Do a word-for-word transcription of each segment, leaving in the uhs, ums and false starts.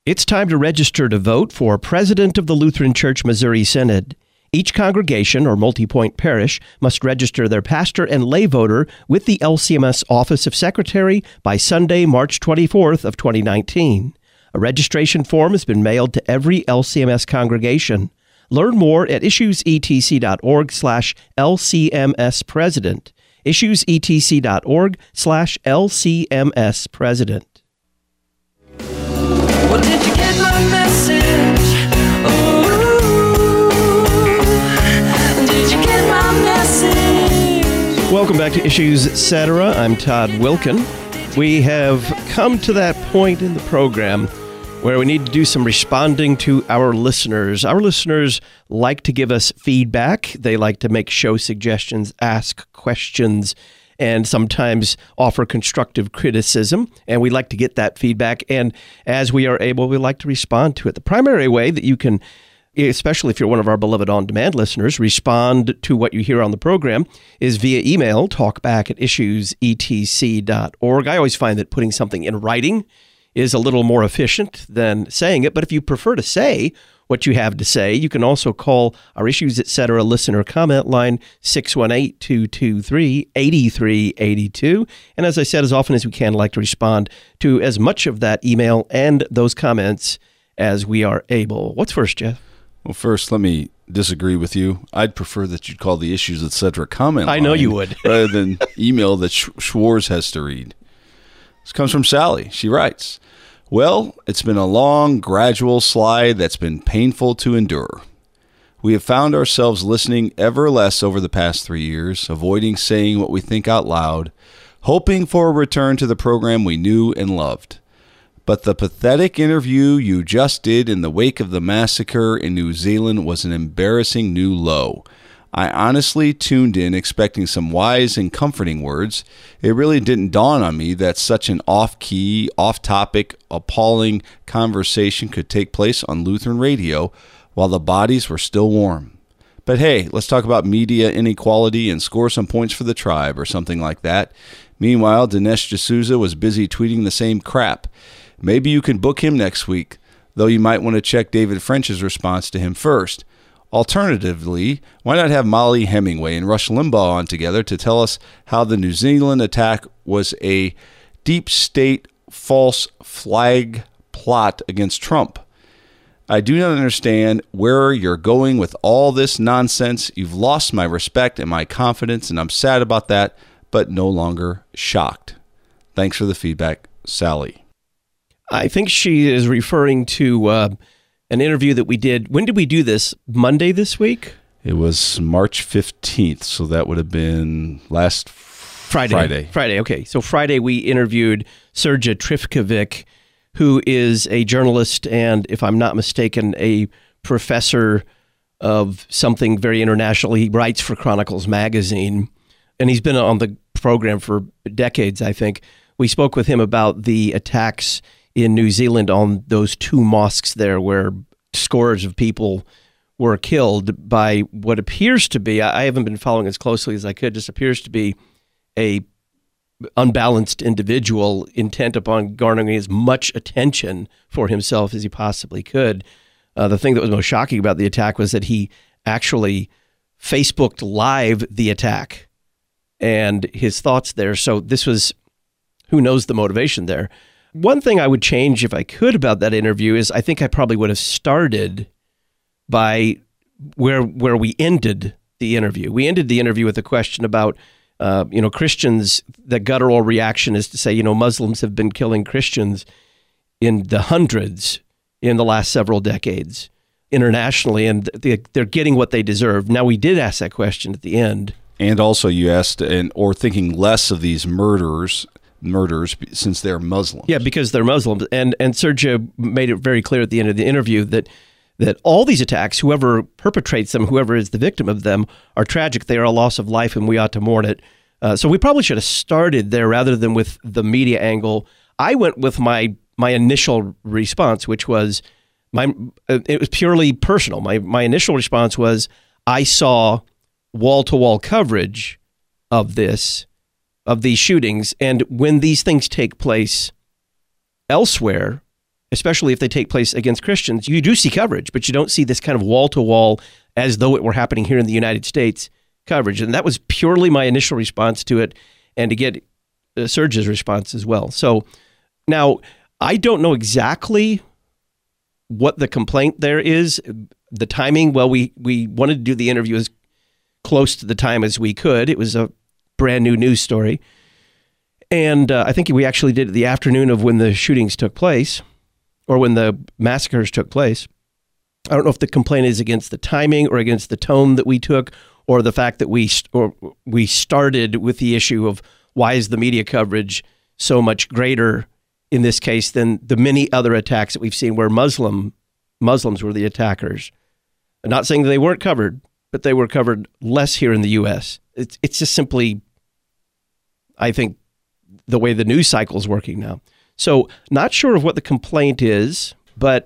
It's time to register to vote for President of the Lutheran Church Missouri Synod. Each congregation or multi-point parish must register their pastor and lay voter with the L C M S Office of Secretary by Sunday, March twenty-fourth of twenty nineteen. A registration form has been mailed to every L C M S congregation. Learn more at issuesetc.org slash LCMS President. issuesetc.org slash LCMS President. Well, did you get my message? Ooh, did you get my message? Welcome back to Issues Etc. I'm Todd Wilkin. We have come to that point in the program where we need to do some responding to our listeners. Our listeners like to give us feedback. They like to make show suggestions, ask questions, and sometimes offer constructive criticism, and we like to get that feedback, and as we are able, we like to respond to it. The primary way that you can, especially if you're one of our beloved on-demand listeners, respond to what you hear on the program is via email, talkback at issues e t c dot org. I always find that putting something in writing is a little more efficient than saying it, but if you prefer to say what you have to say, you can also call our Issues Etc. listener comment line, six one eight, two two three, eight three eight two. And as I said, as often as we can, I'd like to respond to as much of that email and those comments as we are able. What's first, Jeff? Well, first, let me disagree with you. I'd prefer that you'd call the Issues Etc. comment line. I know you would. rather than email that Sch- Schwartz has to read. This comes from Sally. She writes, well, it's been a long, gradual slide that's been painful to endure. We have found ourselves listening ever less over the past three years, avoiding saying what we think out loud, hoping for a return to the program we knew and loved. But the pathetic interview you just did in the wake of the massacre in New Zealand was an embarrassing new low. I honestly tuned in expecting some wise and comforting words. It really didn't dawn on me that such an off-key, off-topic, appalling conversation could take place on Lutheran radio while the bodies were still warm. But hey, let's talk about media inequality and score some points for the tribe or something like that. Meanwhile, Dinesh D'Souza was busy tweeting the same crap. Maybe you can book him next week, though you might want to check David French's response to him first. Alternatively, why not have Molly Hemingway and Rush Limbaugh on together to tell us how the New Zealand attack was a deep state false flag plot against Trump? I do not understand where you're going with all this nonsense. You've lost my respect and my confidence, and I'm sad about that, but no longer shocked. Thanks for the feedback, Sally. I think she is referring to uh, an interview that we did. When did we do this? Monday this week? It was March fifteenth, so that would have been last Friday. Friday. Friday, okay. So Friday we interviewed Sergej Trifkovic, who is a journalist and, if I'm not mistaken, a professor of something very international. He writes for Chronicles Magazine, and he's been on the program for decades, I think. We spoke with him about the attacks in New Zealand on those two mosques there where scores of people were killed by what appears to be, I haven't been following as closely as I could, just appears to be a unbalanced individual intent upon garnering as much attention for himself as he possibly could. Uh, the thing that was most shocking about the attack was that he actually Facebooked live the attack and his thoughts there. So this was, who knows the motivation there. One thing I would change if I could about that interview is I think I probably would have started by where where we ended the interview. We ended the interview with a question about, uh, you know, Christians. The guttural reaction is to say, you know, Muslims have been killing Christians in the hundreds in the last several decades internationally, and they're getting what they deserve. Now, we did ask that question at the end. And also you asked, and or thinking less of these murders murders since they're Muslims. Yeah, because they're Muslims. And and Sergej made it very clear at the end of the interview that that all these attacks, whoever perpetrates them, whoever is the victim of them, are tragic. They are a loss of life, and we ought to mourn it. Uh, so we probably should have started there rather than with the media angle. I went with my my initial response, which was my it was purely personal. My my initial response was I saw wall-to-wall coverage of this. of these shootings. And when these things take place elsewhere, especially if they take place against Christians, you do see coverage, but you don't see this kind of wall-to-wall, as though it were happening here in the United States, coverage. And that was purely my initial response to it, and to get uh, Serge's response as well. So now, I don't know exactly what the complaint there is. The timing, well, we, we wanted to do the interview as close to the time as we could. It was a brand new news story. And uh, I think we actually did it the afternoon of when the shootings took place, or when the massacres took place. I don't know if the complaint is against the timing or against the tone that we took, or the fact that we st- or we started with the issue of why is the media coverage so much greater in this case than the many other attacks that we've seen where Muslim Muslims were the attackers. I'm not saying that they weren't covered, but they were covered less here in the U S. It's it's just simply, I think, the way the news cycle is working now. So not sure of what the complaint is, but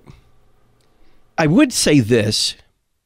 I would say this.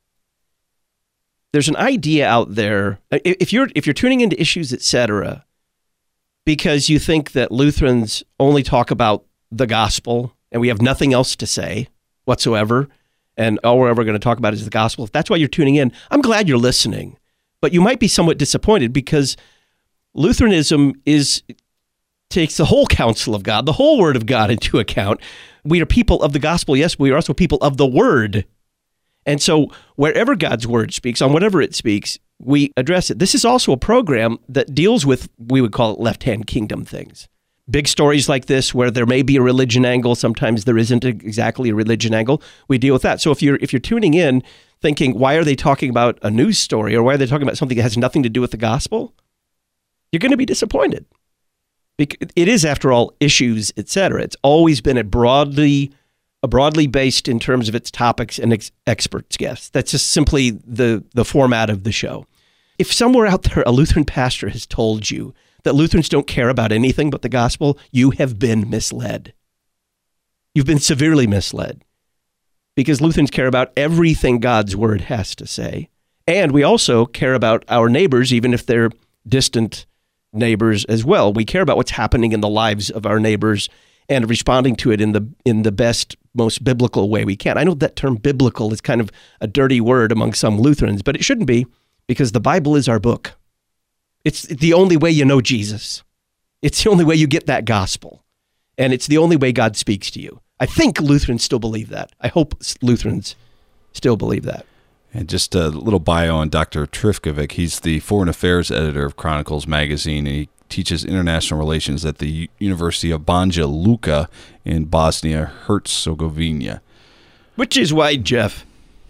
There's an idea out there, if you're if you're tuning into Issues, et cetera, because you think that Lutherans only talk about the gospel and we have nothing else to say whatsoever, and all we're ever going to talk about is the gospel. If that's why you're tuning in, I'm glad you're listening. But you might be somewhat disappointed, because Lutheranism is takes the whole counsel of God, the whole word of God into account. We are people of the gospel, yes, but we are also people of the word. And so wherever God's word speaks, on whatever it speaks, we address it. This is also a program that deals with, we would call it left-hand kingdom things. Big stories like this where there may be a religion angle, sometimes there isn't exactly a religion angle, we deal with that. So if you're if you're tuning in thinking, why are they talking about a news story, or why are they talking about something that has nothing to do with the gospel? You're going to be disappointed. It is, after all, Issues, et cetera. It's always been a broadly, a broadly based in terms of its topics and ex- experts guests. That's just simply the, the format of the show. If somewhere out there a Lutheran pastor has told you that Lutherans don't care about anything but the gospel, you have been misled. You've been severely misled, because Lutherans care about everything God's word has to say. And we also care about our neighbors, even if they're distant neighbors as well. We care about what's happening in the lives of our neighbors and responding to it in the in the best, most biblical way we can. I know that term biblical is kind of a dirty word among some Lutherans, but it shouldn't be, because the Bible is our book. It's the only way you know Jesus. It's the only way you get that gospel. And it's the only way God speaks to you. I think Lutherans still believe that. I hope Lutherans still believe that. And just a little bio on Doctor Trifkovic. He's the foreign affairs editor of Chronicles magazine, and he teaches international relations at the U- University of Banja Luka in Bosnia-Herzegovina. Which is why, Jeff,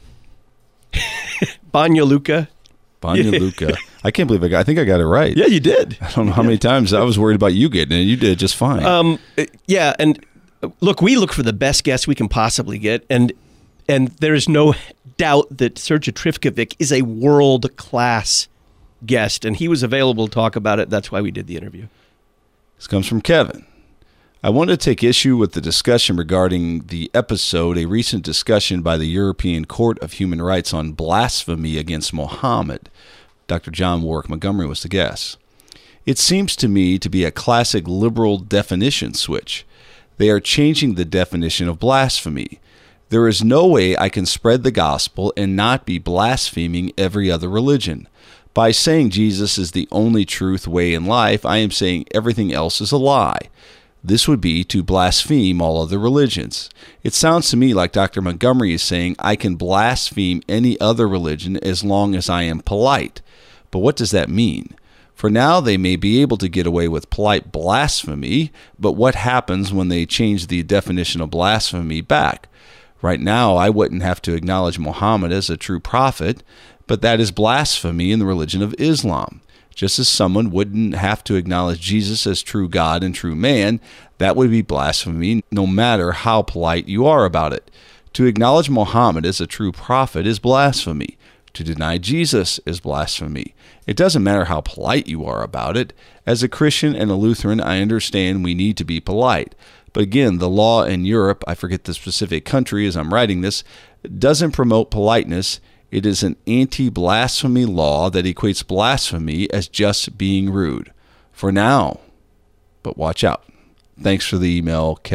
Banja Luka. Banja Luka. I can't believe I got, I think I got it right. Yeah, you did. I don't know how many times I was worried about you getting it. You did just fine. Um, yeah, and look, we look for the best guests we can possibly get, and and there is no doubt that Serge Trifkovic is a world-class guest, and he was available to talk about it. That's why we did the interview. This comes from Kevin. I want to take issue with the discussion regarding the episode, a recent discussion by the European Court of Human Rights on blasphemy against Mohammed. Doctor John Warwick Montgomery was the guest. It seems to me to be a classic liberal definition switch. They are changing the definition of blasphemy. There is no way I can spread the gospel and not be blaspheming every other religion. By saying Jesus is the only truth, way, and life, I am saying everything else is a lie. This would be to blaspheme all other religions. It sounds to me like Doctor Montgomery is saying I can blaspheme any other religion as long as I am polite. But what does that mean? For now, they may be able to get away with polite blasphemy, but what happens when they change the definition of blasphemy back? Right now, I wouldn't have to acknowledge Muhammad as a true prophet, but that is blasphemy in the religion of Islam. Just as someone wouldn't have to acknowledge Jesus as true God and true man, that would be blasphemy no matter how polite you are about it. To acknowledge Muhammad as a true prophet is blasphemy. To deny Jesus is blasphemy. It doesn't matter how polite you are about it. As a Christian and a Lutheran, I understand we need to be polite. But again, the law in Europe, I forget the specific country as I'm writing this, doesn't promote politeness. It is an anti-blasphemy law that equates blasphemy as just being rude. For now, but watch out. Thanks for the email, Kevin.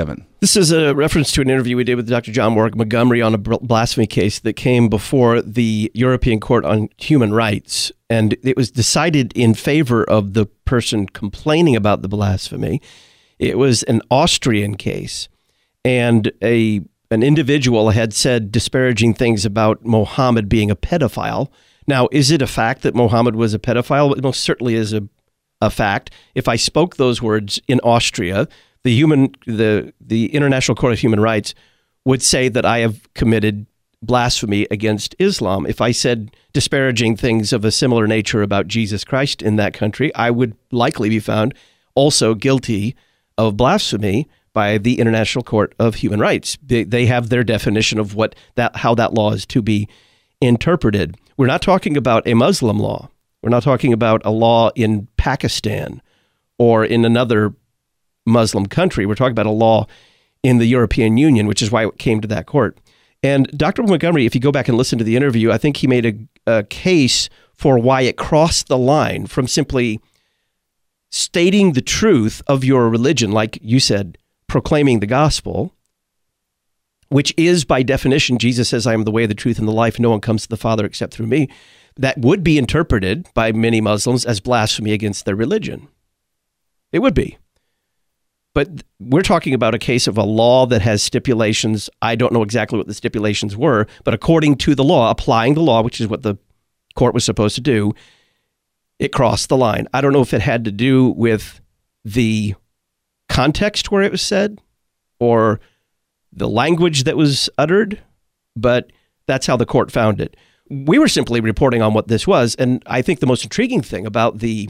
This is a reference to an interview we did with Doctor John Warwick Montgomery on a blasphemy case that came before the European Court on Human Rights. And it was decided in favor of the person complaining about the blasphemy. It was an Austrian case. And a an individual had said disparaging things about Mohammed being a pedophile. Now, is it a fact that Mohammed was a pedophile? It most certainly is a, a fact. If I spoke those words in Austria, the human, the the International Court of Human Rights would say that I have committed blasphemy against Islam. If I said disparaging things of a similar nature about Jesus Christ in that country, I would likely be found also guilty of blasphemy by the International Court of Human Rights. They, they have their definition of what that how that law is to be interpreted. We're not talking about a Muslim law. We're not talking about a law in Pakistan or in another Muslim country. We're talking about a law in the European Union, which is why it came to that court. And Doctor Montgomery, if you go back and listen to the interview, I think he made a, a case for why it crossed the line from simply stating the truth of your religion, like you said, proclaiming the gospel, which is by definition, Jesus says, I am the way, the truth, and the life. No one comes to the Father except through me. That would be interpreted by many Muslims as blasphemy against their religion. It would be. But we're talking about a case of a law that has stipulations. I don't know exactly what the stipulations were, but according to the law, applying the law, which is what the court was supposed to do, it crossed the line. I don't know if it had to do with the context where it was said or the language that was uttered, but that's how the court found it. We were simply reporting on what this was, and I think the most intriguing thing about the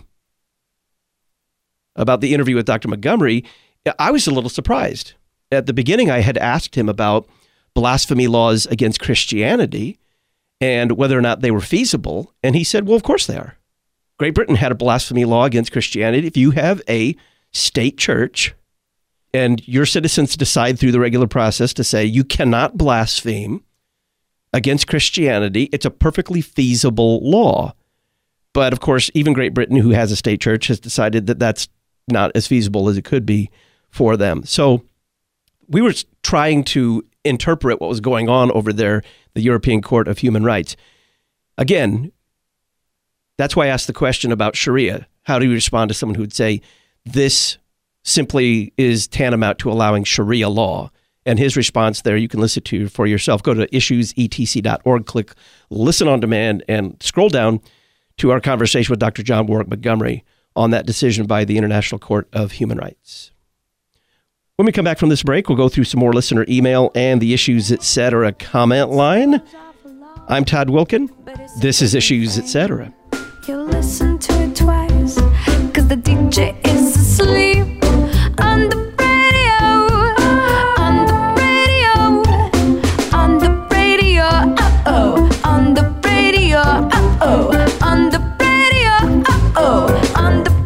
about the interview with Doctor Montgomery, I was a little surprised. At the beginning, I had asked him about blasphemy laws against Christianity and whether or not they were feasible, and he said, well, of course they are. Great Britain had a blasphemy law against Christianity. If you have a state church and your citizens decide through the regular process to say you cannot blaspheme against Christianity, it's a perfectly feasible law. But of course, even Great Britain, who has a state church, has decided that that's not as feasible as it could be for them. So we were trying to interpret what was going on over there, the European Court of Human Rights. Again, that's why I asked the question about Sharia. How do you respond to someone who would say, this simply is tantamount to allowing Sharia law? And his response there, you can listen to for yourself. Go to issues e t c dot org, click Listen on Demand, and scroll down to our conversation with Doctor John Warwick Montgomery on that decision by the International Court of Human Rights. When we come back from this break, we'll go through some more listener email and the Issues Etc. comment line. I'm Todd Wilkin. This is Issues Etc. You listen to it twice, cause the D J is asleep on the radio, on the radio, on the radio, uh-oh, on the radio, uh-oh, on the radio, uh-oh, on the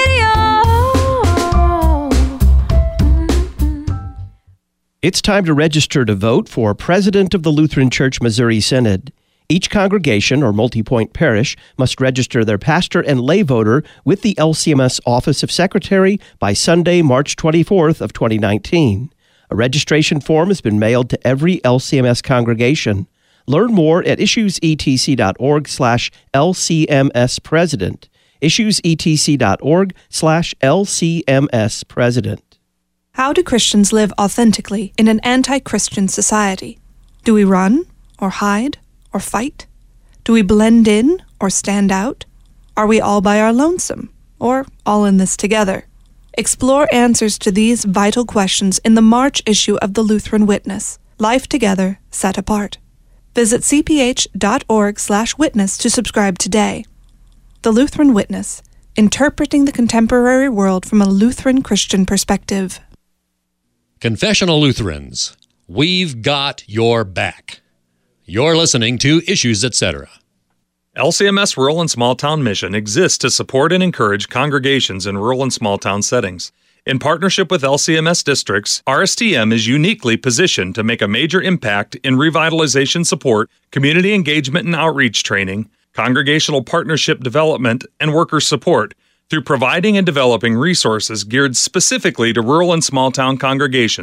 radio. It's time to register to vote for President of the Lutheran Church Missouri Synod. Each congregation or multi-point parish must register their pastor and lay voter with the L C M S Office of Secretary by Sunday, March twenty-fourth of twenty nineteen. A registration form has been mailed to every L C M S congregation. Learn more at issues e t c dot org slash L C M S president. issues e t c dot org slash L C M S president. How do Christians live authentically in an anti-Christian society? Do we run or hide? Or fight? Do we blend in or stand out? Are we all by our lonesome or all in this together? Explore answers to these vital questions in the March issue of the Lutheran Witness, Life Together, Set Apart. Visit c p h dot org slash witness to subscribe today. The Lutheran Witness, interpreting the contemporary world from a Lutheran Christian perspective. Confessional Lutherans, we've got your back. You're listening to Issues Etc. L C M S Rural and Small Town Mission exists to support and encourage congregations in rural and small town settings. In partnership with L C M S districts, R S T M is uniquely positioned to make a major impact in revitalization support, community engagement and outreach training, congregational partnership development, and worker support through providing and developing resources geared specifically to rural and small town congregations.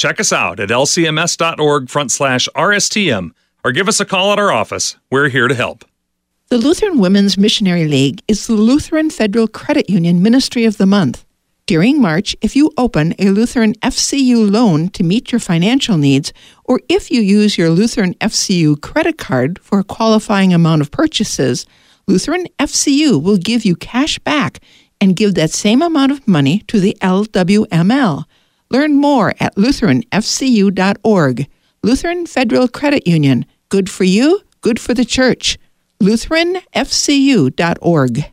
Check us out at lcms.org front slash RSTM or give us a call at our office. We're here to help. The Lutheran Women's Missionary League is the Lutheran Federal Credit Union Ministry of the Month. During March, if you open a Lutheran F C U loan to meet your financial needs, or if you use your Lutheran F C U credit card for a qualifying amount of purchases, Lutheran F C U will give you cash back and give that same amount of money to the L W M L. Learn more at lutheran f c u dot org. Lutheran Federal Credit Union. Good for you, good for the church. lutheran f c u dot org.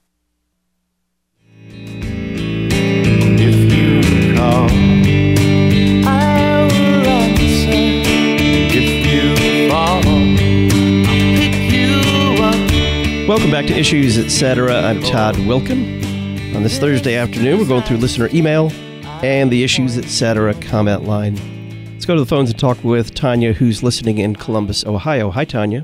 If you call, I will answer. If you fall, I'll pick you up. Welcome back to Issues, et cetera. I'm Todd Wilkin. On this Thursday afternoon, we're going through listener email and the Issues, et cetera comment line. Let's go to the phones and talk with Tanya, who's listening in Columbus, Ohio. Hi, Tanya.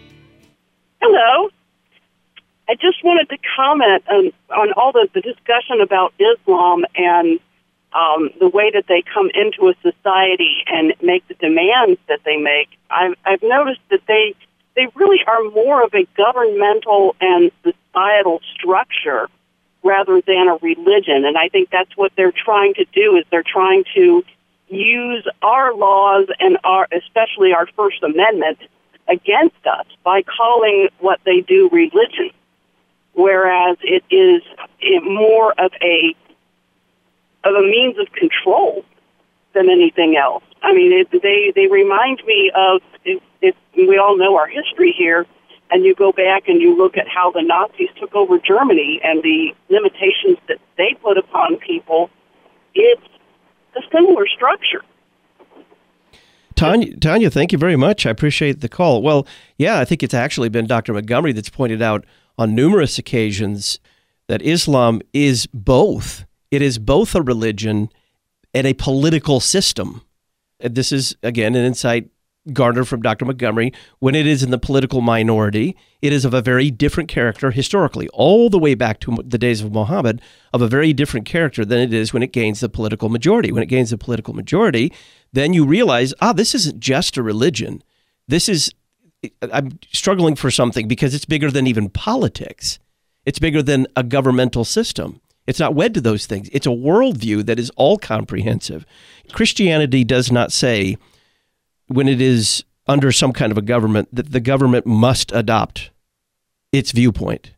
Hello. I just wanted to comment on, on all the, the discussion about Islam and um, the way that they come into a society and make the demands that they make. I've, I've noticed that they they really are more of a governmental and societal structure rather than a religion. And I think that's what they're trying to do, is they're trying to use our laws and our, especially our First Amendment, against us by calling what they do religion, whereas it is more of a of a means of control than anything else. I mean, it, they they remind me of, if, if we all know our history here, and you go back and you look at how the Nazis took over Germany and the limitations that they put upon people, it's a similar structure. Tanya, Tanya, thank you very much. I appreciate the call. Well, yeah, I think it's actually been Doctor Montgomery that's pointed out on numerous occasions that Islam is both. It is both a religion and a political system. And this is, again, an insight garnered from Doctor Montgomery. When it is in the political minority, it is of a very different character historically, all the way back to the days of Muhammad, of a very different character than it is when it gains the political majority. When it gains the political majority, then you realize, ah, this isn't just a religion. This is, I'm struggling for something because it's bigger than even politics. It's bigger than a governmental system. It's not wed to those things. It's a worldview that is all comprehensive. Christianity does not say, when it is under some kind of a government, that the government must adopt its viewpoint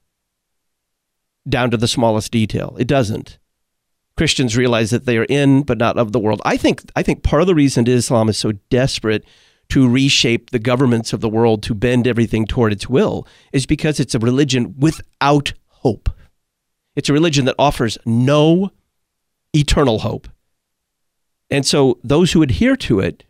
down to the smallest detail. It doesn't. Christians realize that they are in, but not of the world. I think I think part of the reason Islam is so desperate to reshape the governments of the world to bend everything toward its will is because it's a religion without hope. It's a religion that offers no eternal hope. And so those who adhere to it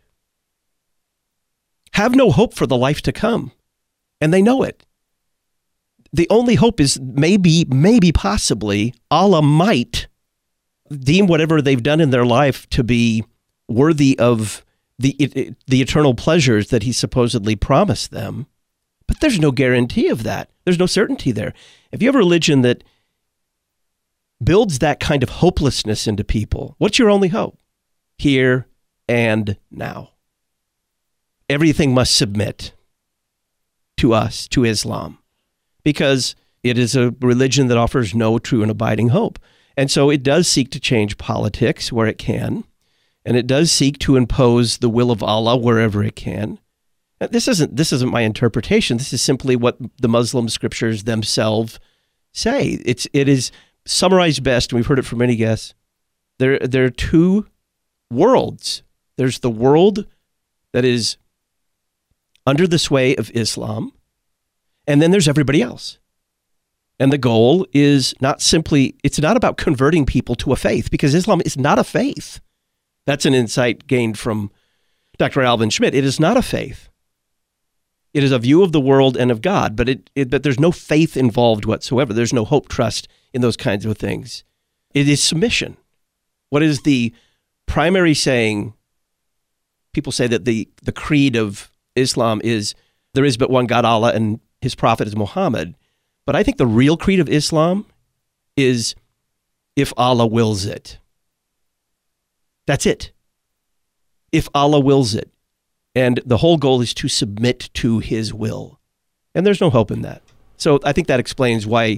have no hope for the life to come, and they know it. The only hope is maybe, maybe possibly Allah might deem whatever they've done in their life to be worthy of the the eternal pleasures that he supposedly promised them. But there's no guarantee of that. There's no certainty there. If you have a religion that builds that kind of hopelessness into people, what's your only hope? Here and now. Everything must submit to us, to Islam, because it is a religion that offers no true and abiding hope. And so it does seek to change politics where it can, and it does seek to impose the will of Allah wherever it can. This isn't this isn't my interpretation. This is simply what the Muslim scriptures themselves say. It's it is summarized best, and we've heard it from many guests. There there are two worlds. There's the world that is under the sway of Islam, and then there's everybody else. And the goal is not simply, it's not about converting people to a faith, because Islam is not a faith. That's an insight gained from Doctor Alvin Schmidt. It is not a faith. It is a view of the world and of God, but it, it but there's no faith involved whatsoever. There's no hope, trust in those kinds of things. It is submission. What is the primary saying? People say that the, the creed of Islam is, there is but one God, Allah, and his prophet is Muhammad. But I think the real creed of Islam is, if Allah wills it. That's it. if Allah wills it. And the whole goal is to submit to his will. And there's no hope in that. So I think that explains why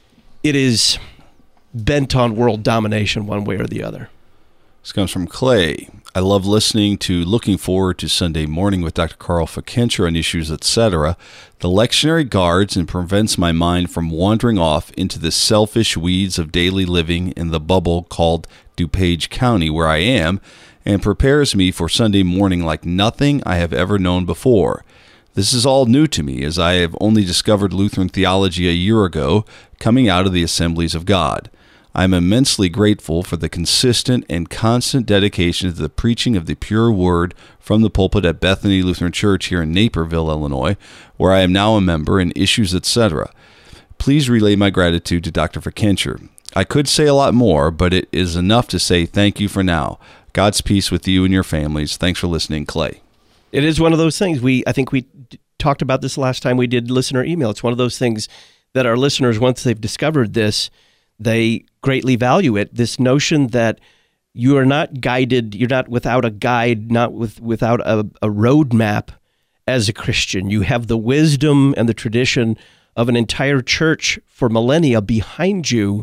it is bent on world domination one way or the other. This comes from Clay. I love listening to Looking Forward to Sunday Morning with Doctor Carl Fickenscher on issues, et cetera. The lectionary guards and prevents my mind from wandering off into the selfish weeds of daily living in the bubble called DuPage County, where I am, and prepares me for Sunday morning like nothing I have ever known before. This is all new to me, as I have only discovered Lutheran theology a year ago, coming out of the Assemblies of God. I am immensely grateful for the consistent and constant dedication to the preaching of the pure word from the pulpit at Bethany Lutheran Church here in Naperville, Illinois, where I am now a member in issues, et cetera. Please relay my gratitude to Doctor Fickenscher. I could say a lot more, but it is enough to say thank you for now. God's peace with you and your families. Thanks for listening, Clay. It is one of those things. We I think we d- talked about this last time we did listener email. It's one of those things that our listeners, once they've discovered this, they greatly value it. This notion that you are not guided, you're not without a guide, not with without a, a roadmap as a Christian. You have the wisdom and the tradition of an entire church for millennia behind you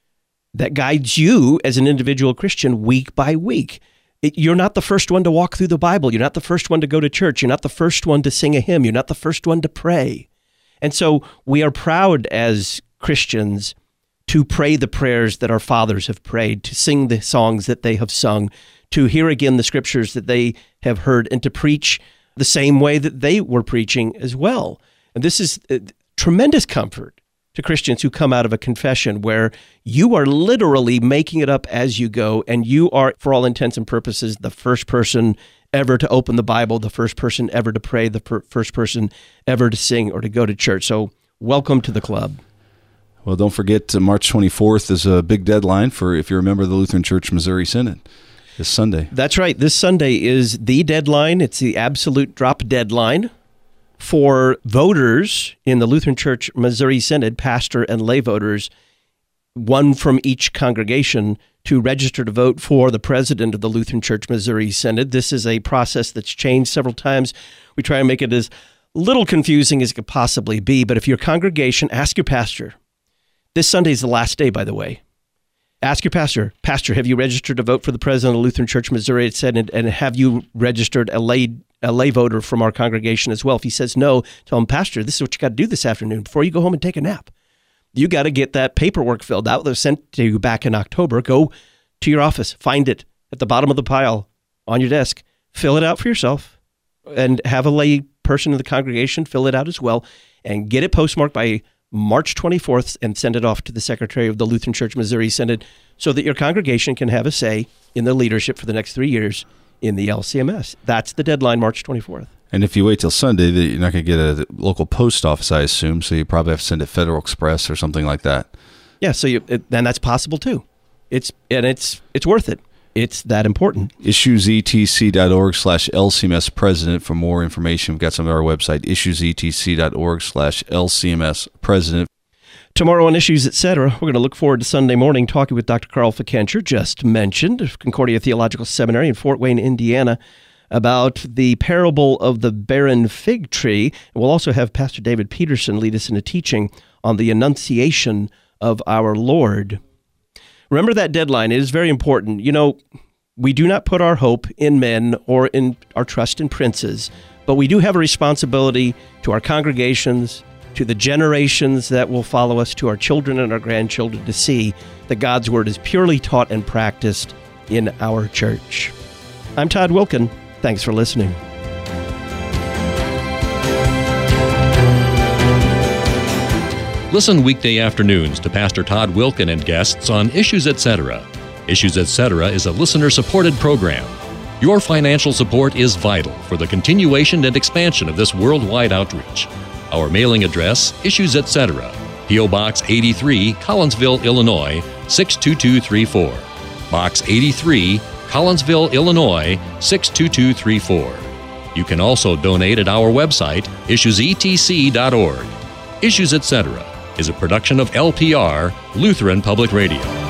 that guides you as an individual Christian week by week. It, you're not the first one to walk through the Bible. You're not the first one to go to church. You're not the first one to sing a hymn. You're not the first one to pray. And so we are proud as Christians to pray the prayers that our fathers have prayed, to sing the songs that they have sung, to hear again the scriptures that they have heard, and to preach the same way that they were preaching as well. And this is a tremendous comfort to Christians who come out of a confession where you are literally making it up as you go, and you are, for all intents and purposes, the first person ever to open the Bible, the first person ever to pray, the per- first person ever to sing or to go to church. So welcome to the club. Well, don't forget, uh, March twenty-fourth is a big deadline for, if you're a member of the Lutheran Church Missouri Synod, this Sunday. That's right. This Sunday is the deadline. It's the absolute drop deadline for voters in the Lutheran Church Missouri Synod, pastor and lay voters, one from each congregation, to register to vote for the president of the Lutheran Church Missouri Synod. This is a process that's changed several times. We try and make it as little confusing as it could possibly be, but if your congregation, ask your pastor. This Sunday is the last day, by the way. Ask your pastor, Pastor, have you registered to vote for the president of Lutheran Church Missouri Synod, and have you registered a lay, a lay voter from our congregation as well? If he says no, tell him, Pastor, this is what you got to do this afternoon before you go home and take a nap. You got to get that paperwork filled out that was sent to you back in October. Go to your office, find it at the bottom of the pile on your desk, fill it out for yourself, and have a lay person in the congregation fill it out as well, and get it postmarked by March twenty-fourth and send it off to the secretary of the Lutheran Church Missouri Synod so that your congregation can have a say in the leadership for the next three years in the L C M S. That's the deadline, March twenty-fourth. And if you wait till Sunday, you're not going to get a local post office, I assume, so you probably have to send it Federal Express or something like that. Yeah, so you, it, and that's possible too. It's and it's it's worth it. It's that important. issuesetc.org slash LCMS president for more information. We've got some of our website, issuesetc.org slash LCMS president. Tomorrow on Issues, et cetera, we're going to look forward to Sunday morning talking with Doctor Carl Fickenscher, just mentioned, of Concordia Theological Seminary in Fort Wayne, Indiana, about the parable of the barren fig tree. And we'll also have Pastor David Peterson lead us in a teaching on the Annunciation of our Lord. Remember that deadline. It is very important. You know, we do not put our hope in men or in our trust in princes, but we do have a responsibility to our congregations, to the generations that will follow us, to our children and our grandchildren, to see that God's Word is purely taught and practiced in our church. I'm Todd Wilken. Thanks for listening. Listen weekday afternoons to Pastor Todd Wilken and guests on Issues, et cetera. Issues, et cetera is a listener-supported program. Your financial support is vital for the continuation and expansion of this worldwide outreach. Our mailing address, Issues, et cetera. P O. Box eighty-three, Collinsville, Illinois, six two two three four. Box eighty-three, Collinsville, Illinois, six two two three four. You can also donate at our website, issues e t c dot org. Issues, et cetera is a production of L P R, Lutheran Public Radio.